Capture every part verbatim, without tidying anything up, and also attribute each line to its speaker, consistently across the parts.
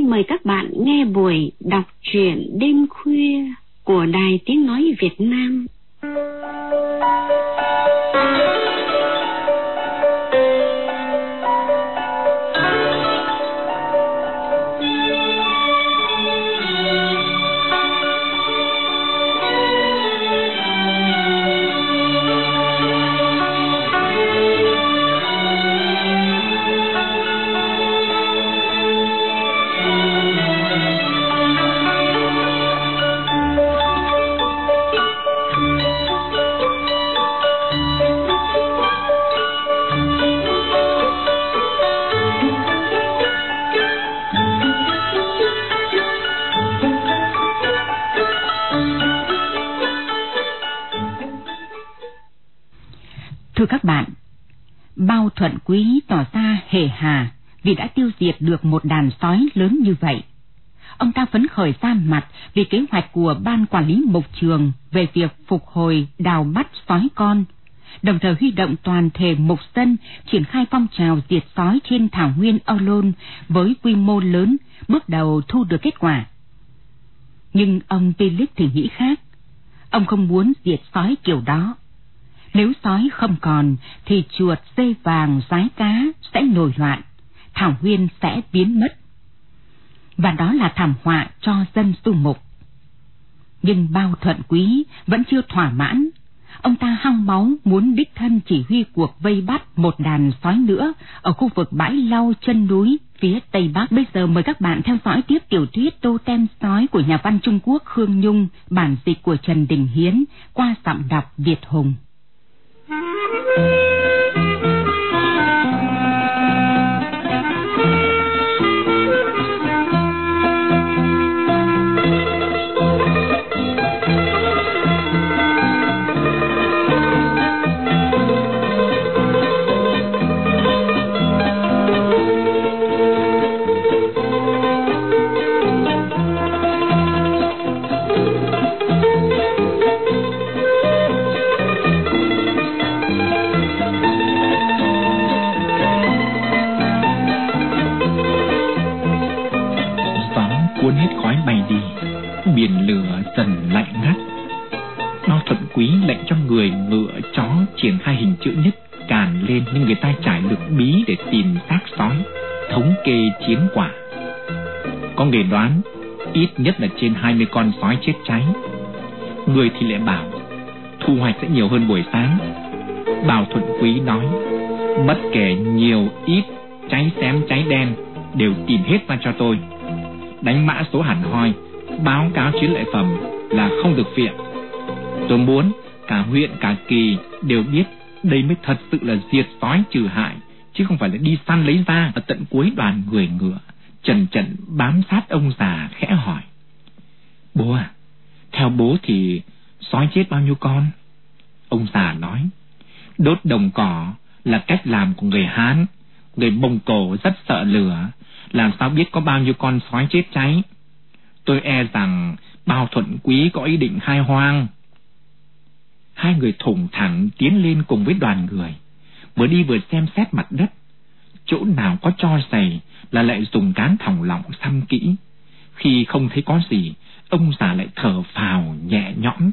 Speaker 1: xin mời các bạn nghe buổi đọc truyện đêm khuya của Đài Tiếng Nói Việt Nam.
Speaker 2: Thưa các bạn, Bao Thuận Quý tỏ ra hề hà vì đã tiêu diệt được một đàn sói lớn như vậy. Ông ta phấn khởi ra mặt vì kế hoạch của ban quản lý mục trường về việc phục hồi đào bắt sói con, đồng thời huy động toàn thể mục dân triển khai phong trào diệt sói trên thảo nguyên Âu Lôn với quy mô lớn, bước đầu thu được kết quả. Nhưng ông Philip thì nghĩ khác. Ông không muốn diệt sói kiểu đó. Nếu sói không còn thì chuột, dê vàng, rái cá sẽ nổi loạn, thảo nguyên sẽ biến mất. Và đó là thảm họa cho dân du mục. Nhưng Bao Thuận Quý vẫn chưa thỏa mãn. Ông ta hăng máu muốn đích thân chỉ huy cuộc vây bắt một đàn sói nữa ở khu vực bãi lau chân núi phía Tây Bắc. Bây giờ mời các bạn theo dõi tiếp tiểu thuyết Tô Tem Sói của nhà văn Trung Quốc Khương Nhung, bản dịch của Trần Đình Hiến, qua giọng đọc Việt Hùng.
Speaker 3: Cuốn hết khói bay đi, biển lửa dần lạnh ngắt. Bao Thuận Quý lệnh cho người ngựa chó triển khai hình chữ nhất càn lên, nhưng người ta trải lực bí để tìm xác sói, thống kê chiến quả. Có người đoán ít nhất là trên hai mươi con sói chết cháy. Người thì lại bảo thu hoạch sẽ nhiều hơn buổi sáng. Bao Thuận Quý nói bất kể nhiều ít, cháy xém cháy đen đều tìm hết ra cho tôi. Đánh mã số hẳn hoi, báo cáo chiến lợi phẩm là không được phiện. Tôi muốn cả huyện cả kỳ đều biết đây mới thật sự là diệt sói trừ hại, chứ không phải là đi săn lấy da. Ở tận cuối đoàn người ngựa, Trần Trận bám sát ông già khẽ hỏi: Bố à, theo bố thì sói chết bao nhiêu con? Ông già nói: Đốt đồng cỏ là cách làm của người Hán. Người Mông Cổ rất sợ lửa, làm sao biết có bao nhiêu con sói chết cháy. Tôi e rằng Bao Thuận Quý có ý định khai hoang. Hai người thủng thẳng tiến lên cùng với đoàn người, vừa đi vừa xem xét mặt đất. Chỗ nào có tro dày là lại dùng cán thòng lọng xăm kỹ. Khi không thấy có gì, ông già lại thở phào nhẹ nhõm.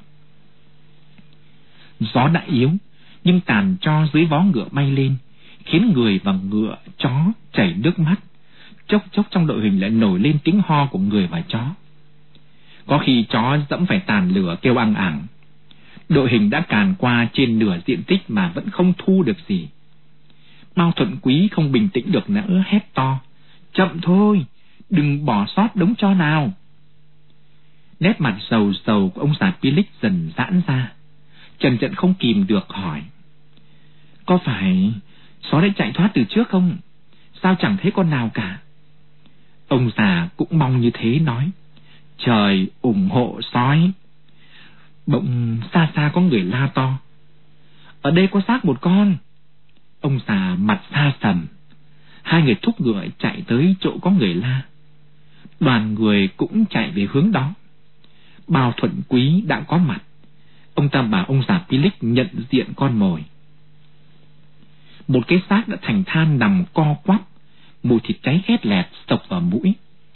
Speaker 3: Gió đã yếu, nhưng tàn tro dưới vó ngựa bay lên, khiến người và ngựa chó chảy nước mắt. Chốc chốc trong đội hình lại nổi lên tiếng ho của người và chó. Có khi chó dẫm phải tàn lửa kêu ăng ẳng. Đội hình đã càn qua trên nửa diện tích mà vẫn không thu được gì. Bao Thuận Quý không bình tĩnh được nữa, hét to: Chậm thôi, đừng bỏ sót đống tro nào. Nét mặt sầu sầu của ông già Philip dần giãn ra. Trần Trận không kìm được hỏi: Có phải sói đã chạy thoát từ trước không? Sao chẳng thấy con nào cả? Ông già cũng mong như thế, nói: Trời ủng hộ sói. Bỗng xa xa có người la to: Ở đây có xác một con. Ông già mặt xa sầm. Hai người thúc ngựa chạy tới chỗ có người la. Đoàn người cũng chạy về hướng đó. Bao Thuận Quý đã có mặt. Ông ta bảo ông già Philip nhận diện con mồi. Một cái xác đã thành than nằm co quắp, mùi thịt cháy khét lẹt sộc vào mũi.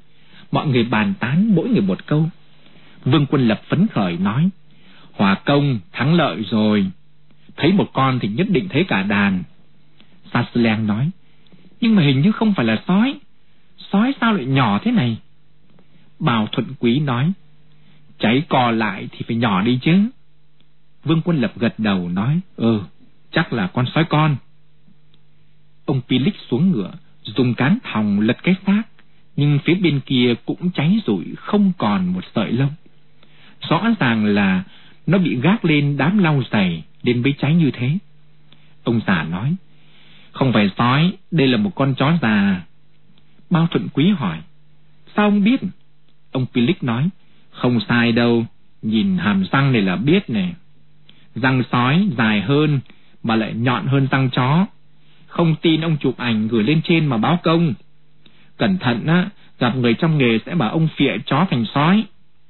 Speaker 3: Mọi người bàn tán mỗi người một câu. Vương Quân Lập phấn khởi nói: Hòa công thắng lợi rồi, thấy một con thì nhất định thấy cả đàn. Sa Sư Leng nói: Nhưng mà hình như không phải là sói, sói sao lại nhỏ thế này? Bào Thuận Quý nói: Cháy co lại thì phải nhỏ đi chứ. Vương Quân Lập gật đầu nói: Ừ, chắc là con sói con. Ông Philip xuống ngựa, dùng cán thòng lật cái xác, nhưng phía bên kia cũng cháy rụi không còn một sợi lông. Rõ ràng là nó bị gác lên đám lau giày nên mới cháy như thế. Ông già nói: Không phải sói, đây là một con chó già. Bao Thuận Quý hỏi: Sao ông biết? Ông Philip nói: Không sai đâu, nhìn hàm răng này là biết nè. Răng sói dài hơn mà lại nhọn hơn răng chó. Không tin ông chụp ảnh gửi lên trên mà báo công. Cẩn thận á, gặp người trong nghề sẽ bảo ông phịa chó thành sói.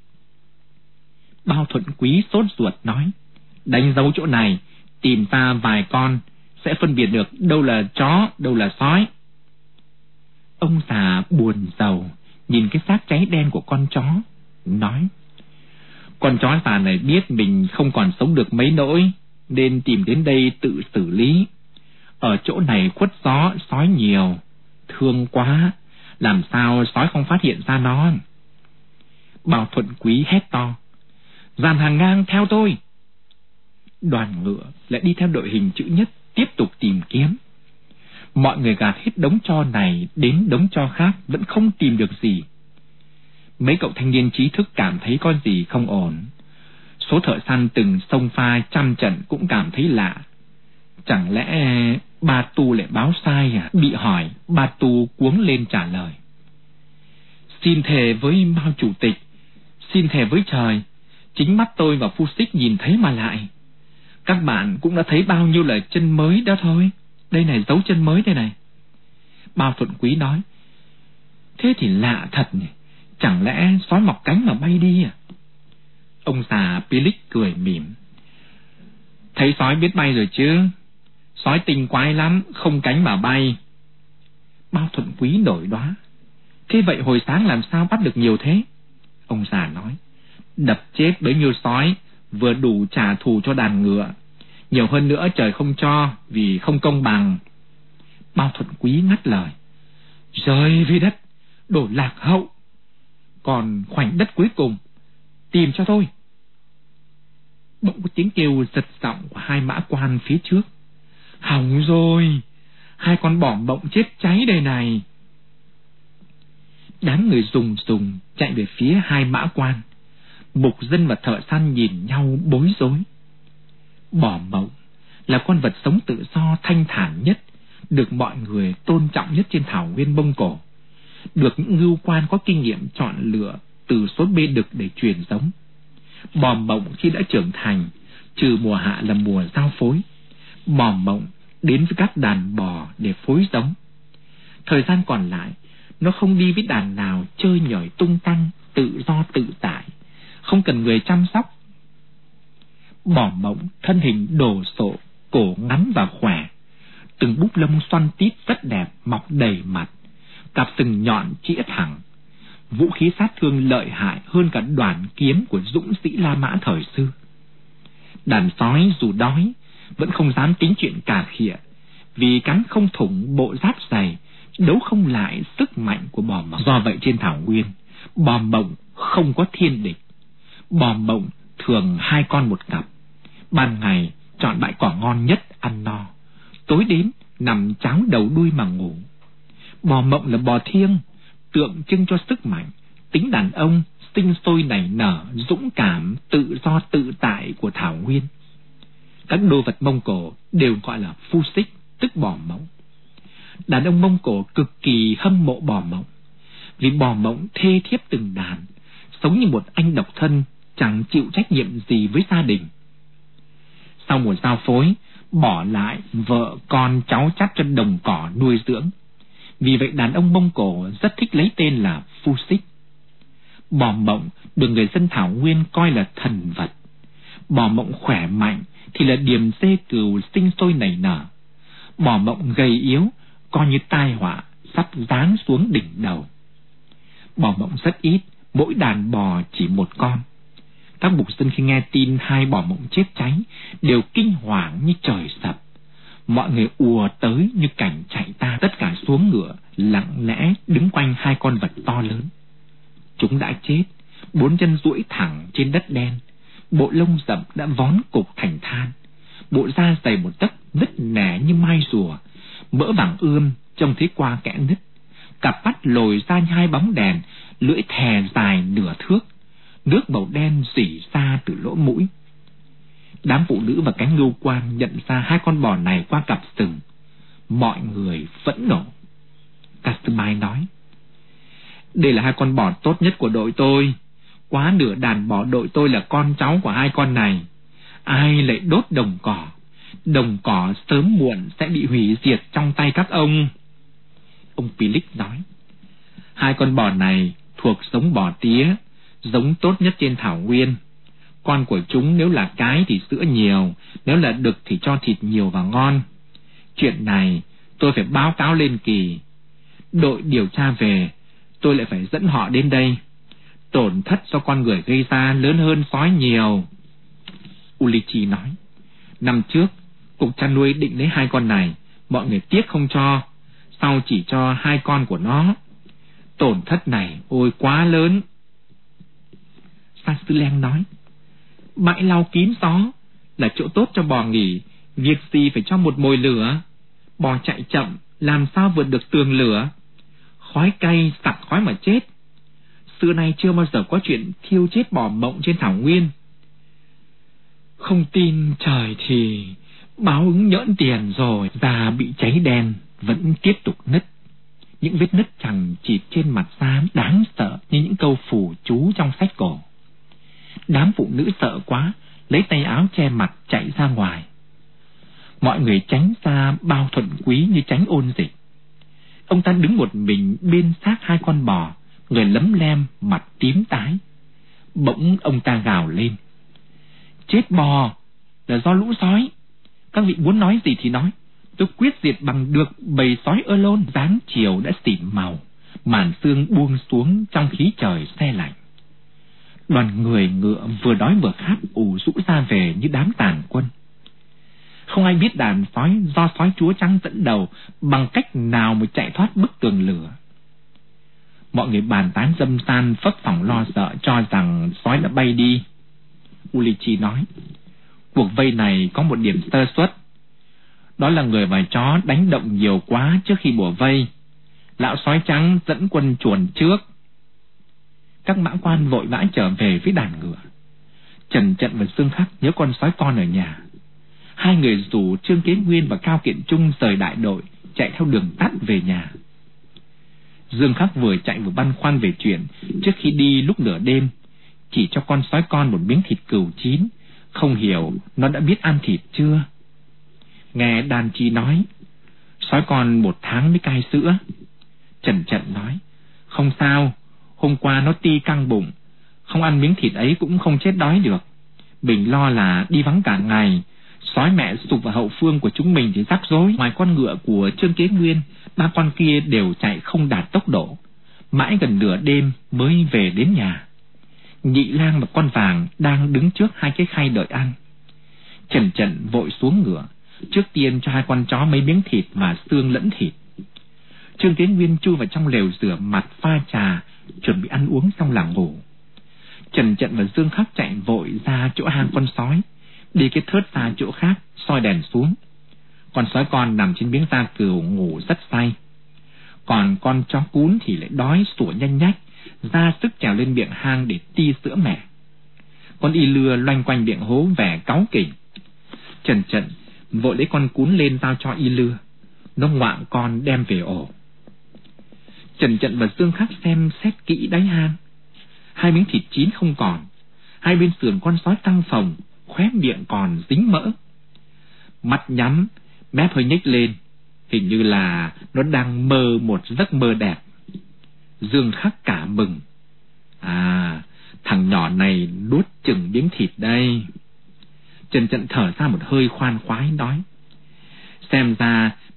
Speaker 3: Bao Thuận Quý sốt ruột nói: Đánh dấu chỗ này, tìm ta vài con, sẽ phân biệt được đâu là chó, đâu là sói. Ông già buồn rầu nhìn cái xác cháy đen của con chó, nói: Con chó già này biết mình không còn sống được mấy nỗi, nên tìm đến đây tự xử lý. Ở chỗ này khuất gió sói nhiều, thương quá, làm sao sói không phát hiện ra nó. Bao Thuận Quý hét to: Dàn hàng ngang theo tôi. Đoàn ngựa lại đi theo đội hình chữ nhất tiếp tục tìm kiếm. Mọi người gạt hết đống tro này đến đống tro khác vẫn không tìm được gì. Mấy cậu thanh niên trí thức cảm thấy có gì không ổn. Số thợ săn từng xông pha trăm trận cũng cảm thấy lạ. Chẳng lẽ Ba Tu lại báo sai à? Bị hỏi, Ba Tu cuống lên trả lời: Xin thề với Mao chủ tịch, xin thề với trời, chính mắt tôi và Phu Xích nhìn thấy mà lại. Các bạn cũng đã thấy bao nhiêu là chân mới đó thôi. Đây này, dấu chân mới đây này. Bao Thuận Quý nói: Thế thì lạ thật nhỉ, chẳng lẽ sói mọc cánh mà bay đi à? Ông già Philip cười mỉm: Thấy sói biết bay rồi chứ, sói tinh quái lắm, không cánh mà bay. Bao Thuận Quý nổi đoá: Thế vậy hồi sáng làm sao bắt được nhiều thế? Ông già nói: Đập chết bấy nhiêu sói vừa đủ trả thù cho đàn ngựa, nhiều hơn nữa trời không cho vì không công bằng. Bao Thuận Quý ngắt lời: Rời vì đất, đổ lạc hậu. Còn khoảnh đất cuối cùng, tìm cho tôi. Bỗng có tiếng kêu giật giọng của hai mã quan phía trước: Hỏng rồi, hai con bỏ mộng chết cháy đây này. Đám người rùng rùng chạy về phía hai mã quan. Mục dân và thợ săn nhìn nhau bối rối. Bỏ mộng là con vật sống tự do thanh thản nhất, được mọi người tôn trọng nhất trên thảo nguyên Mông Cổ, được những ngưu quan có kinh nghiệm chọn lựa từ số bê đực để truyền giống. Bò mộng khi đã trưởng thành, trừ mùa hạ là mùa giao phối, bò mộng đến với các đàn bò để phối giống. Thời gian còn lại, nó không đi với đàn nào chơi nhởi tung tăng, tự do tự tại, không cần người chăm sóc. Bò mộng thân hình đồ sộ, cổ ngắn và khỏe, từng búp lông xoăn tít rất đẹp mọc đầy mặt, cặp sừng nhọn chĩa thẳng, vũ khí sát thương lợi hại hơn cả đoàn kiếm của dũng sĩ La Mã thời xưa. Đàn sói dù đói vẫn không dám tính chuyện cà khịa, vì cắn không thủng bộ giáp dày, đấu không lại sức mạnh của bò mộng. Do vậy trên thảo nguyên, bò mộng không có thiên địch. Bò mộng thường hai con một cặp, ban ngày chọn bãi cỏ ngon nhất ăn no, tối đến nằm cháo đầu đuôi mà ngủ. Bò mộng là bò thiêng, tượng trưng cho sức mạnh, tính đàn ông sinh sôi nảy nở, dũng cảm, tự do tự tại của thảo nguyên. Các đô vật Mông Cổ đều gọi là phu xích, tức bò mộng. Đàn ông Mông Cổ cực kỳ hâm mộ bò mộng, vì bò mộng thê thiếp từng đàn, sống như một anh độc thân, chẳng chịu trách nhiệm gì với gia đình. Sau mùa giao phối, bỏ lại vợ con cháu chắt cho đồng cỏ nuôi dưỡng. Vì vậy đàn ông Mông Cổ rất thích lấy tên là phu xích. Bò mộng được người dân thảo nguyên coi là thần vật. Bò mộng khỏe mạnh thì là điềm dê cừu sinh sôi nảy nở. Bò mộng gầy yếu coi như tai họa sắp giáng xuống đỉnh đầu. Bò mộng rất ít, mỗi đàn bò chỉ một con. Các mục dân khi nghe tin hai bò mộng chết cháy đều kinh hoàng như trời sập. Mọi người ùa tới như cảnh chạy ta, tất cả xuống ngựa, lặng lẽ đứng quanh hai con vật to lớn. Chúng đã chết, bốn chân duỗi thẳng trên đất đen, bộ lông rậm đã vón cục thành than, bộ da dày một tấc nứt nẻ như mai rùa, mỡ vàng ươm trông thấy qua kẽ nứt, cặp mắt lồi ra như hai bóng đèn, lưỡi thè dài nửa thước, nước màu đen rỉ ra từ lỗ mũi. Đám phụ nữ và cánh ngưu quan nhận ra hai con bò này qua cặp sừng. Mọi người phẫn nộ. Castamai nói: đây là hai con bò tốt nhất của đội tôi. Quá nửa đàn bò đội tôi là con cháu của hai con này. Ai lại đốt đồng cỏ? Đồng cỏ sớm muộn sẽ bị hủy diệt trong tay các ông. Ông Philip nói: hai con bò này thuộc giống bò tía, giống tốt nhất trên thảo nguyên. Con của chúng nếu là cái thì sữa nhiều, nếu là đực thì cho thịt nhiều và ngon. Chuyện này tôi phải báo cáo lên Kỳ. Đội điều tra về, tôi lại phải dẫn họ đến đây. Tổn thất do con người gây ra lớn hơn sói nhiều. Ulichi nói: năm trước cục chăn nuôi định lấy hai con này, mọi người tiếc không cho, sau chỉ cho hai con của nó. Tổn thất này ôi quá lớn. Sa Sư Leng nói: bãi lau kín gió là chỗ tốt cho bò nghỉ, việc gì phải cho một mồi lửa. Bò chạy chậm làm sao vượt được tường lửa, khói cay sặc khói mà chết. Xưa nay chưa bao giờ có chuyện thiêu chết bò mộng trên thảo nguyên. Không tin trời thì báo ứng nhỡn tiền rồi. Da bị cháy đen vẫn tiếp tục nứt, những vết nứt chằng chịt trên mặt da đáng sợ như những câu phù chú trong sách cổ. Đám phụ nữ sợ quá, lấy tay áo che mặt chạy ra ngoài. Mọi người tránh xa Bao Thuận Quý như tránh ôn dịch. Ông ta đứng một mình bên xác hai con bò, người lấm lem, mặt tím tái. Bỗng ông ta gào lên: chết bò là do lũ sói. Các vị muốn nói gì thì nói, tôi quyết diệt bằng được bầy sói ơ lôn. Dáng chiều đã xỉn màu, màn sương buông xuống trong khí trời se lạnh. Đoàn người ngựa vừa đói vừa khát ù rũ ra về như đám tàn quân. Không ai biết đàn sói do sói chúa trắng dẫn đầu bằng cách nào mà chạy thoát bức tường lửa. Mọi người bàn tán dâm san, phấp phỏng lo sợ, cho rằng sói đã bay đi. Ulichi nói: cuộc vây này có một điểm sơ suất, đó là người và chó đánh động nhiều quá trước khi bủa vây. Lão sói trắng dẫn quân chuồn trước. Các mã quan vội vã trở về với đàn ngựa. Trần Trận và Dương Khắc nhớ con sói con ở nhà. Hai người rủ Trương Kế Nguyên và Cao Kiện Trung rời đại đội, chạy theo đường tắt về nhà. Dương Khắc vừa chạy vừa băn khoăn về chuyện trước khi đi lúc nửa đêm, chỉ cho con sói con một miếng thịt cừu chín, không hiểu nó đã biết ăn thịt chưa. Nghe Đan Chi nói sói con một tháng mới cai sữa. Trần Trận nói: không sao, hôm qua nó ti căng bụng, không ăn miếng thịt ấy cũng không chết đói được. Mình lo là đi vắng cả ngày, sói mẹ sụp vào hậu phương của chúng mình thì rắc rối. Ngoài con ngựa của Trương Kế Nguyên, ba con kia đều chạy không đạt tốc độ, mãi gần nửa đêm mới về đến nhà. Nhị Lang và con Vàng đang đứng trước hai cái khay đợi ăn. Trần Trận vội xuống ngựa, trước tiên cho hai con chó mấy miếng thịt mà xương lẫn thịt. Trương Kế Nguyên chui vào trong lều rửa mặt pha trà, chuẩn bị ăn uống xong là ngủ. Trần Trận và Dương Khắc chạy vội ra chỗ hang con sói, đi cái thớt ra chỗ khác, soi đèn xuống. Con sói con nằm trên miếng da cừu ngủ rất say. Còn con chó cún thì lại đói sủa nhanh nhách, ra sức trèo lên miệng hang để ti sữa mẹ. Con y lưa loanh quanh miệng hố vẻ cáu kỉnh. Trần Trận vội lấy con cún lên giao cho y lưa, nó ngoạm con đem về ổ. Trần Trận và Dương Khắc xem xét kỹ đáy hang. Hai miếng thịt chín không còn, hai bên sườn con sói căng phồng, khóe miệng còn dính mỡ. Mắt nhắm, mép hơi nhếch lên, hình như là nó đang mơ một giấc mơ đẹp. Dương Khắc cả mừng: à, thằng nhỏ này nuốt chừng miếng thịt đây. Trần Trận thở ra một hơi khoan khoái nói: xem ra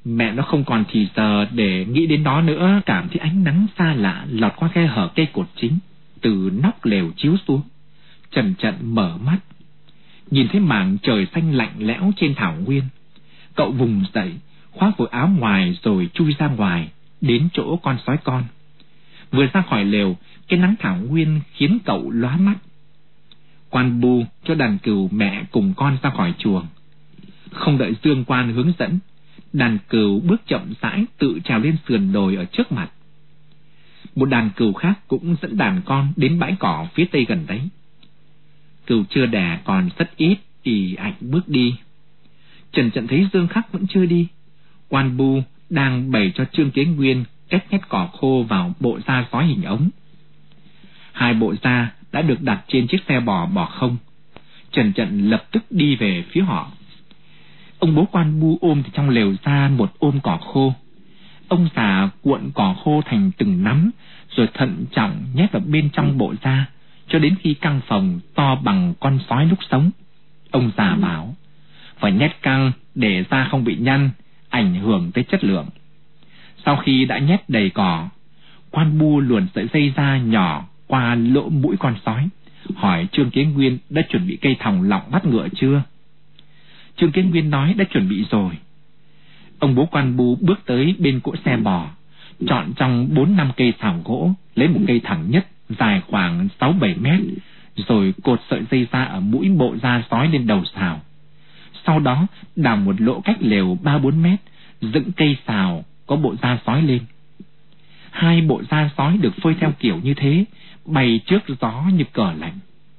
Speaker 3: Mẹ nó không còn thì giờ để nghĩ đến nó nữa. Cảm thấy ánh nắng xa lạ lọt qua khe hở cây cột chính từ nóc lều chiếu xuống. Trần Trận mở mắt, nhìn thấy mảng trời xanh lạnh lẽo trên thảo nguyên. Cậu vùng dậy, khoác vội áo ngoài rồi chui ra ngoài, đến chỗ con sói con. Vừa ra khỏi lều, cái nắng thảo nguyên khiến cậu lóa mắt. Quan Bu cho đàn cừu mẹ cùng con ra khỏi chuồng. Không đợi Dương Quan hướng dẫn, đàn cừu bước chậm rãi tự trèo lên sườn đồi ở trước mặt. Một đàn cừu khác cũng dẫn đàn con đến bãi cỏ phía tây gần đấy. Cừu chưa đẻ còn rất ít, ì ạch bước đi. Trần Trận thấy Dương Khắc vẫn chưa đi. Quan Bu đang bày cho Trương Kế Nguyên cách nhét cỏ khô vào bộ da sói hình ống. Hai bộ da đã được đặt trên chiếc xe bò bò không. Trần Trận lập tức đi về phía họ. Ông bố Quan Bu ôm từ trong lều ra một ôm cỏ khô. Ông già cuộn cỏ khô thành từng nắm, rồi thận trọng nhét vào bên trong bộ da, cho đến khi căng phồng to bằng con sói lúc sống. Ông già bảo, phải nhét căng để da không bị nhăn, ảnh hưởng tới chất lượng. Sau khi đã nhét đầy cỏ, Quan Bu luồn sợi dây da nhỏ qua lỗ mũi con sói, hỏi Trương Kế Nguyên đã chuẩn bị cây thòng lọng bắt ngựa chưa. Trương Kế Nguyên nói đã chuẩn bị rồi. Ông bố Quan Bu bước tới bên cỗ xe bò, chọn trong bốn năm cây xào gỗ, lấy một cây thẳng nhất dài khoảng sáu bảy mét, rồi cột sợi dây da ở mũi bộ da sói lên đầu xào. Sau đó đào một lỗ cách lều ba bốn mét, dựng cây xào có bộ da sói lên. Hai bộ da sói được phơi theo kiểu như thế, bay trước gió như cờ lạnh.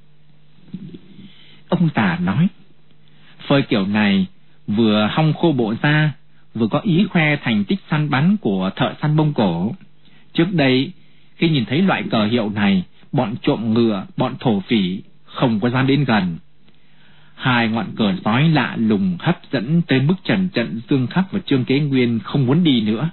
Speaker 3: Ông già nói, phơi kiểu này vừa hong khô bộ da, vừa có ý khoe thành tích săn bắn của thợ săn Mông Cổ. Trước đây, khi nhìn thấy loại cờ hiệu này, bọn trộm ngựa, bọn thổ phỉ không có dám đến gần. Hai ngọn cờ sói lạ lùng hấp dẫn tới mức Trần Trận, Dương Khắc và Trương Kế Nguyên không muốn đi nữa.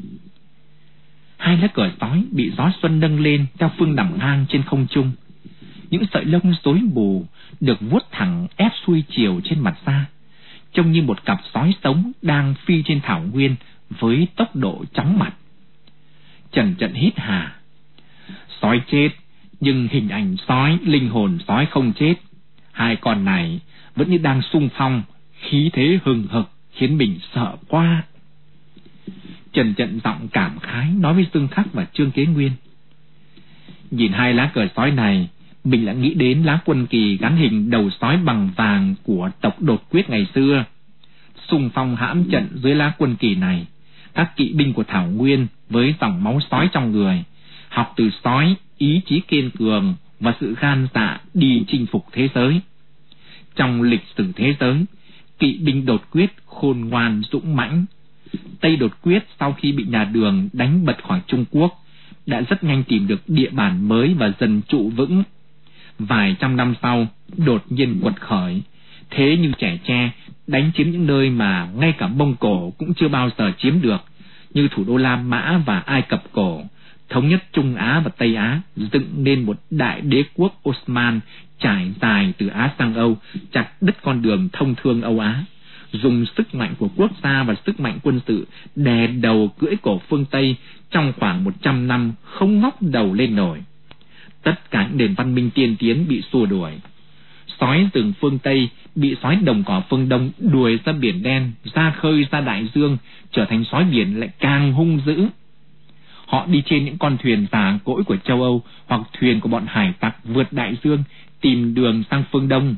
Speaker 3: Hai lá cờ sói bị gió xuân nâng lên theo phương nằm ngang trên không trung. Những sợi lông rối bù được vuốt thẳng ép xuôi chiều trên mặt da, trông như một cặp sói sống đang phi trên thảo nguyên với tốc độ chóng mặt. Trần Trận hít hà. Sói chết, nhưng hình ảnh sói, linh hồn sói không chết. Hai con này vẫn như đang xung phong, khí thế hừng hực khiến mình sợ quá. Trần Trận giọng cảm khái nói với Dương Khắc và Trương Kế Nguyên. Nhìn hai lá cờ sói này, mình lại nghĩ đến lá quân kỳ gắn hình đầu sói bằng vàng của tộc Đột Quyết ngày xưa. Xung phong hãm trận dưới lá quân kỳ này, các kỵ binh của Thảo Nguyên với dòng máu sói trong người, học từ sói ý chí kiên cường và sự gan dạ đi chinh phục thế giới. Trong lịch sử thế giới, kỵ binh Đột Quyết khôn ngoan dũng mãnh. Tây Đột Quyết sau khi bị nhà Đường đánh bật khỏi Trung Quốc đã rất nhanh tìm được địa bàn mới và dần trụ vững. Vài trăm năm sau đột nhiên quật khởi, thế như trẻ tre, đánh chiếm những nơi mà ngay cả Mông Cổ cũng chưa bao giờ chiếm được, như thủ đô La Mã và Ai Cập cổ, thống nhất Trung Á và Tây Á, dựng nên một đại đế quốc Osman trải dài từ Á sang Âu, chặt đứt con đường thông thương Âu Á, dùng sức mạnh của quốc gia và sức mạnh quân sự đè đầu cưỡi cổ phương Tây trong khoảng một trăm năm không ngóc đầu lên nổi. Tất cả những nền văn minh tiên tiến bị xua đuổi. Sói rừng phương Tây bị sói đồng cỏ phương Đông đuổi ra biển đen, ra khơi, ra đại dương, trở thành sói biển lại càng hung dữ. Họ đi trên những con thuyền già cỗi của châu Âu hoặc thuyền của bọn hải tặc vượt đại dương tìm đường sang phương Đông.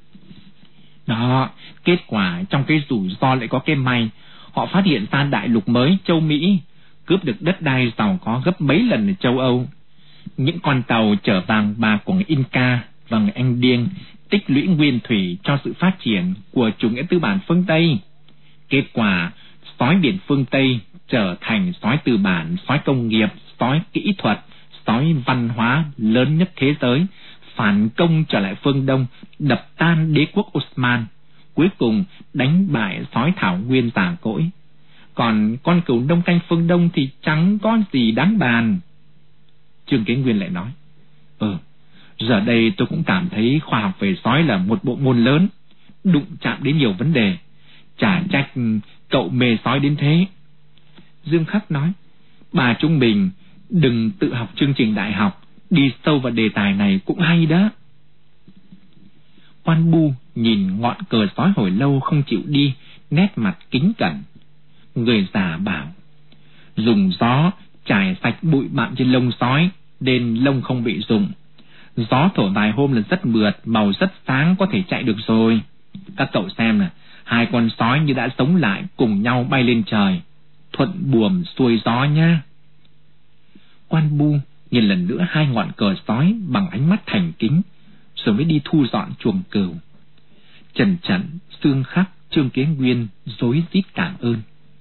Speaker 3: Đó, kết quả trong cái rủi ro lại có cái may. Họ phát hiện ra đại lục mới châu Mỹ, cướp được đất đai giàu có gấp mấy lần ở châu Âu. Những con tàu chở vàng bạc của người Inca và người Anh Điên tích lũy nguyên thủy cho sự phát triển của chủ nghĩa tư bản phương Tây. Kết quả, sói biển phương Tây trở thành sói tư bản, sói công nghiệp, sói kỹ thuật, sói văn hóa lớn nhất thế giới, phản công trở lại phương Đông, đập tan đế quốc Osman, cuối cùng đánh bại sói thảo nguyên già cỗi. Còn con cừu Đông Canh phương Đông thì chẳng có gì đáng bàn. Trương Kế Nguyên lại nói, Ừ, giờ đây tôi cũng cảm thấy khoa học về sói là một bộ môn lớn, đụng chạm đến nhiều vấn đề. Chả trách cậu mê sói đến thế? Dương Khắc nói, bà chúng mình đừng tự học chương trình đại học, đi sâu vào đề tài này cũng hay đó. Quan Bu nhìn ngọn cờ sói hồi lâu không chịu đi, nét mặt kính cẩn. Người già bảo, dùng gió chải sạch bụi bặm trên lông sói, nên lông không bị rụng. Gió thổi vài hôm là rất mượt, màu rất sáng, có thể chạy được rồi. Các cậu xem nè, hai con sói như đã sống lại, cùng nhau bay lên trời, thuận buồm xuôi gió nha. Quan Bu nhìn lần nữa hai ngọn cờ sói bằng ánh mắt thành kính, rồi mới đi thu dọn chuồng cừu. Trần Trận, Dương Khắc, Trương Kiến Nguyên rối rít cảm ơn.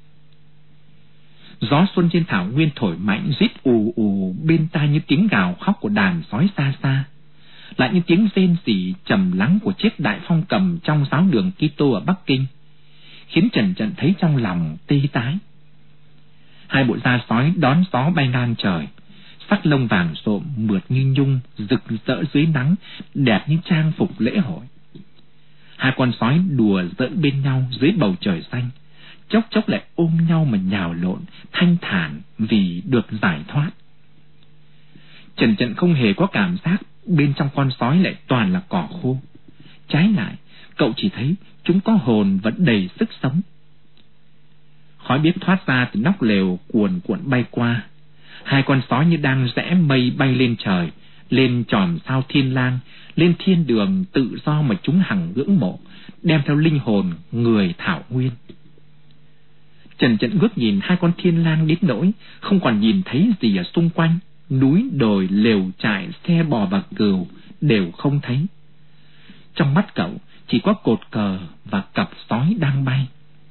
Speaker 3: Gió xuân trên thảo nguyên thổi mạnh, rít ù ù bên tai như tiếng gào khóc của đàn sói xa xa, lại như tiếng rên rỉ trầm lắng của chiếc đại phong cầm trong giáo đường Kitô ở Bắc Kinh, khiến Trần Trận thấy trong lòng tê tái. Hai bộ da sói đón gió bay ngang trời, sắc lông vàng rộm mượt như nhung, rực rỡ dưới nắng, đẹp như trang phục lễ hội. Hai con sói đùa giỡn bên nhau dưới bầu trời xanh, chốc chốc lại ôm nhau mà nhào lộn, thanh thản vì được giải thoát. Trần Trận không hề có cảm giác bên trong con sói lại toàn là cỏ khô. Trái lại, cậu chỉ thấy chúng có hồn và đầy sức sống. Khói bếp thoát ra từ nóc lều cuồn cuộn bay qua. Hai con sói như đang rẽ mây bay lên trời, lên chòm sao thiên lang, lên thiên đường tự do mà chúng hằng ngưỡng mộ, đem theo linh hồn người thảo nguyên. Trần Trận ngước nhìn hai con thiên lang đến nỗi không còn nhìn thấy gì ở xung quanh, núi đồi lều trại xe bò và cừu đều không thấy. Trong mắt cậu chỉ có cột cờ và cặp sói đang bay.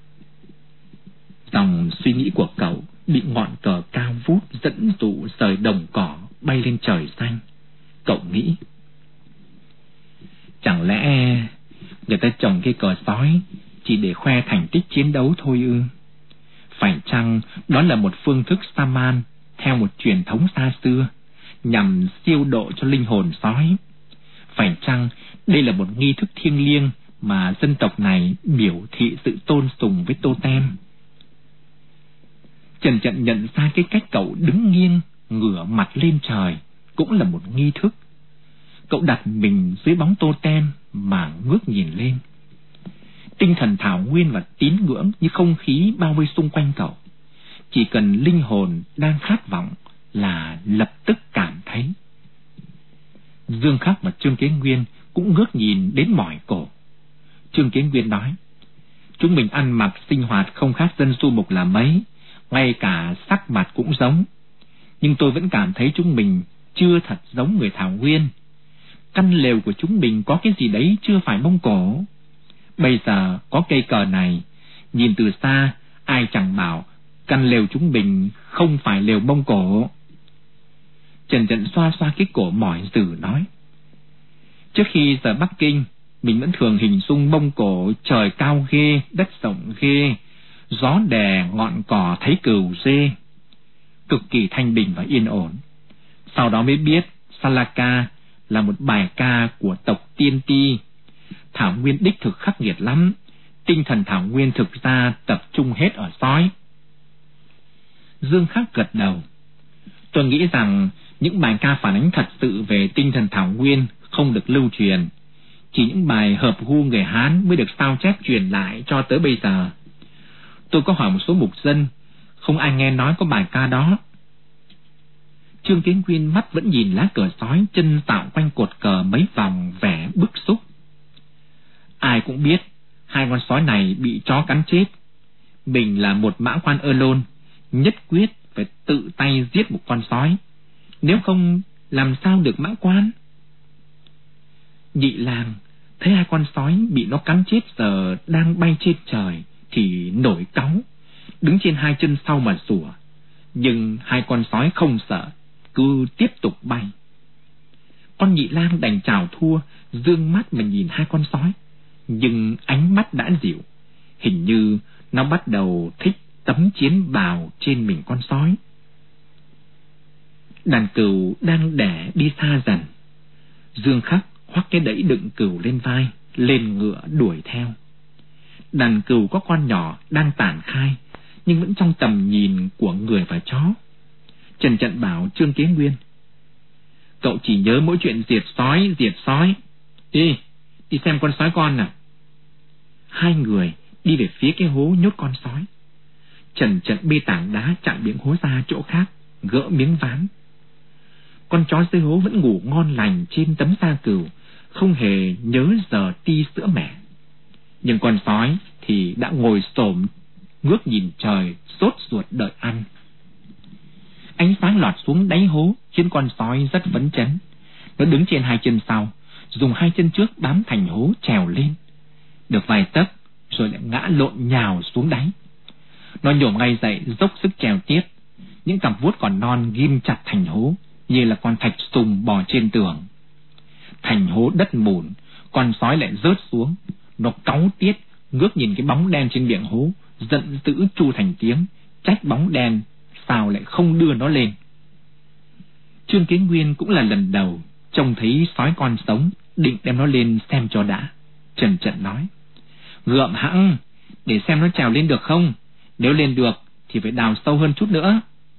Speaker 3: Dòng suy nghĩ của cậu bị ngọn cờ cao vút dẫn dụ rời đồng cỏ bay lên trời xanh. Cậu nghĩ, chẳng lẽ người ta trồng cây cờ sói chỉ để khoe thành tích chiến đấu thôi ư? Phải chăng đó là một phương thức Saman theo một truyền thống xa xưa, nhằm siêu độ cho linh hồn sói? Phải chăng đây là một nghi thức thiêng liêng mà dân tộc này biểu thị sự tôn sùng với totem? Trần Trận nhận ra cái cách cậu đứng nghiêng, ngửa mặt lên trời cũng là một nghi thức. Cậu đặt mình dưới bóng totem mà ngước nhìn lên. Tinh thần thảo nguyên và tín ngưỡng như không khí bao vây xung quanh cậu. Chỉ cần linh hồn đang khát vọng là lập tức cảm thấy. Dương Khắc và Trương Kiến Nguyên cũng ngước nhìn đến mỏi cổ. Trương Kiến Nguyên nói, chúng mình ăn mặc sinh hoạt không khác dân du mục là mấy, ngay cả sắc mặt cũng giống. Nhưng tôi vẫn cảm thấy chúng mình chưa thật giống người thảo nguyên. Căn lều của chúng mình có cái gì đấy chưa phải Mông Cổ. Bây giờ có cây cờ này, nhìn từ xa ai chẳng bảo căn lều chúng mình không phải lều Mông Cổ. Trần Trận xoa xoa cái cổ mỏi dử nói, trước khi rời Bắc Kinh, mình vẫn thường hình dung Mông Cổ trời cao ghê, đất rộng ghê, gió đè ngọn cỏ thấy cừu dê, cực kỳ thanh bình và yên ổn. Sau đó mới biết Salaka là một bài ca của tộc Tiên Ti. Thảo nguyên đích thực khắc nghiệt lắm. Tinh thần thảo nguyên thực ra tập trung hết ở sói. Dương Khắc gật đầu. Tôi nghĩ rằng những bài ca phản ánh thật sự về tinh thần thảo nguyên không được lưu truyền. Chỉ những bài hợp gu người Hán mới được sao chép truyền lại cho tới bây giờ. Tôi có hỏi một số mục dân, không ai nghe nói có bài ca đó. Trương Kiến Nguyên mắt vẫn nhìn lá cờ sói, chân dạo quanh cột cờ mấy vòng, vẻ bức xúc. Ai cũng biết hai con sói này bị chó cắn chết. Mình là một mã quan ơ lôn, nhất quyết phải tự tay giết một con sói, nếu không làm sao được mã quan. Nhị làng thấy hai con sói bị nó cắn chết giờ đang bay trên trời thì nổi cáu, đứng trên hai chân sau mà sủa. Nhưng hai con sói không sợ, cứ tiếp tục bay. Con nhị lang đành chào thua, dương mắt mà nhìn hai con sói, nhưng ánh mắt đã dịu. Hình như nó bắt đầu thích tấm chiến bào trên mình con sói. Đàn cừu đang đẻ đi xa dần. Dương Khắc khoác cái đẫy đựng cừu lên vai, lên ngựa đuổi theo. đàn cừu có con nhỏ đang tản khai, nhưng vẫn trong tầm nhìn của người và chó. Trần Trận bảo Trương Kế Nguyên: cậu chỉ nhớ mỗi chuyện diệt sói, diệt sói. Đi, đi xem con sói con nào. Hai người đi về phía cái hố nhốt con sói. Trần Trận bê tảng đá chặn miệng hố ra chỗ khác, gỡ miếng ván. Con chó dưới hố vẫn ngủ ngon lành trên tấm da cừu, không hề nhớ giờ ti sữa mẹ. Nhưng con sói thì đã ngồi xổm ngước nhìn trời, sốt ruột đợi ăn. Ánh sáng lọt xuống đáy hố khiến con sói rất phấn chấn. Nó đứng trên hai chân sau, dùng hai chân trước bám thành hố trèo lên. Được vài tấc rồi lại ngã lộn nhào xuống đáy. Nó nhổm ngay dậy, dốc sức trèo tiếp. Những cặp vuốt còn non ghim chặt thành hố, như là con thạch sùng bò trên tường. Thành hố đất mùn, con sói lại rớt xuống. Nó cáu tiết, ngước nhìn cái bóng đen trên miệng hố, giận dữ tru thành tiếng, trách bóng đen sao lại không đưa nó lên. Trương Kế Nguyên cũng là lần đầu trông thấy sói con sống, định đem nó lên xem cho đã. Trần Trận nói: gượm hẵng, để xem nó trèo lên được không. Nếu lên được thì phải đào sâu hơn chút nữa.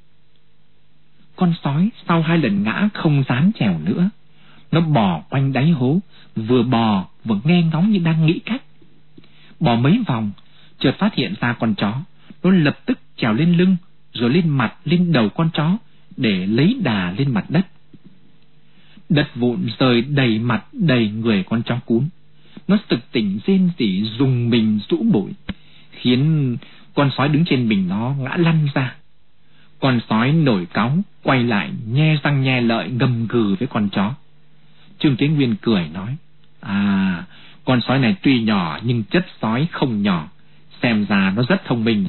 Speaker 3: Con sói sau hai lần ngã không dám trèo nữa. Nó bò quanh đáy hố, vừa bò vừa nghe ngóng như đang nghĩ cách. Bò mấy vòng, chợt phát hiện ra con chó. Nó lập tức trèo lên lưng, rồi lên mặt, lên đầu con chó, để lấy đà lên mặt đất. Đất vụn rơi đầy mặt, đầy người con chó cún. Nó sực tỉnh rên rỉ, rùng mình rũ bụi, khiến con sói đứng trên mình nó ngã lăn ra. Con sói nổi cáu, quay lại nhe răng nhe lợi gầm gừ với con chó. Trương Kế Nguyên cười nói: à, con sói này tuy nhỏ nhưng chất sói không nhỏ, xem ra nó rất thông minh.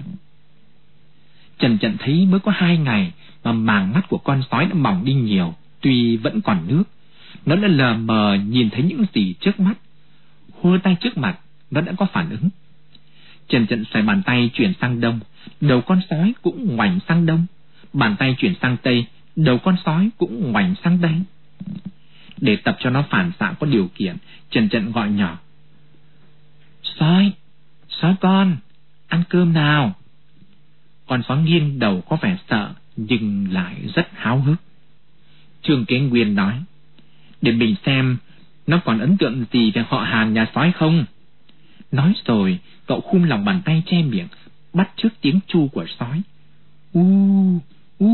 Speaker 3: Trần Trận thấy mới có hai ngày mà màng mắt của con sói đã mỏng đi nhiều. Tuy vẫn còn nước, nó đã lờ mờ nhìn thấy những gì trước mắt. Hôi tay trước mặt, nó đã có phản ứng. Trần Trận xoay bàn tay chuyển sang đông, đầu con sói cũng ngoảnh sang đông. Bàn tay chuyển sang tây, đầu con sói cũng ngoảnh sang tây. Để tập cho nó phản xạ có điều kiện, Trần Trận gọi nhỏ: sói, sói con, ăn cơm nào. Con sói nghiêng đầu có vẻ sợ, nhưng lại rất háo hức. Trương Kế Nguyên nói: để mình xem nó còn ấn tượng gì về họ hàng nhà sói không. Nói rồi cậu khum lòng bàn tay che miệng, bắt chước tiếng chu của sói. U u.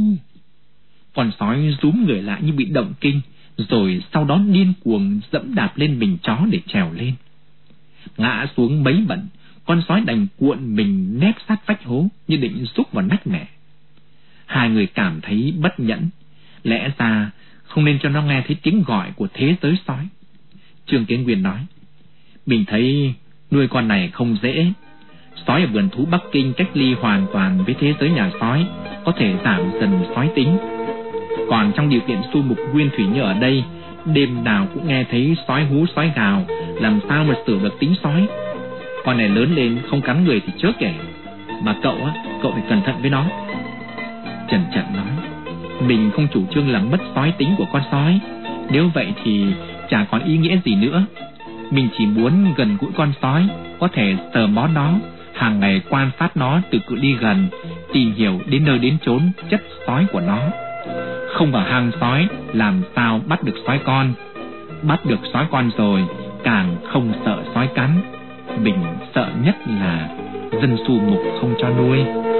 Speaker 3: Con sói rúm người lại như bị động kinh, rồi sau đó điên cuồng dẫm đạp lên mình chó để trèo lên. Ngã xuống mấy bận, con sói đành cuộn mình nép sát vách hố như định rúc vào nách mẹ. Hai người cảm thấy bất nhẫn. Lẽ ra không nên cho nó nghe thấy tiếng gọi của thế giới sói. Trương Kế Nguyên nói: mình thấy nuôi con này không dễ. Sói ở vườn thú Bắc Kinh cách ly hoàn toàn với thế giới nhà sói, có thể giảm dần sói tính. Còn trong điều kiện su mục nguyên thủy như ở đây, đêm nào cũng nghe thấy sói hú sói gào, làm sao mà sửa được tính sói. Con này lớn lên không cắn người thì chớ kể. Mà cậu á, cậu phải cẩn thận với nó. Trần Trận nói: mình không chủ trương làm mất sói tính của con sói. Nếu vậy thì chả còn ý nghĩa gì nữa. Mình chỉ muốn gần gũi con sói, có thể sờ mó nó, hàng ngày quan sát nó từ cự ly gần, tìm hiểu đến nơi đến chốn chất sói của nó. Không vào hang sói làm sao bắt được sói con. Bắt được sói con rồi càng không sợ sói cắn. Mình sợ nhất là dân su mục không cho nuôi.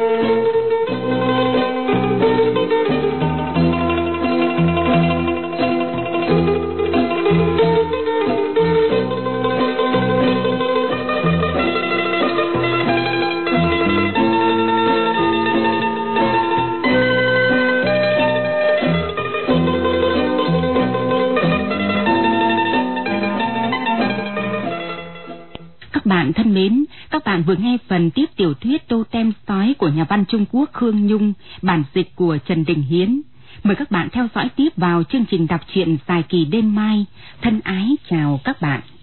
Speaker 2: Bạn thân mến, các bạn vừa nghe phần tiếp tiểu thuyết Tô Tem Sói của nhà văn Trung Quốc Khương Nhung, bản dịch của Trần Đình Hiến. Mời các bạn theo dõi tiếp vào chương trình đọc truyện dài kỳ đêm mai. Thân ái chào các bạn.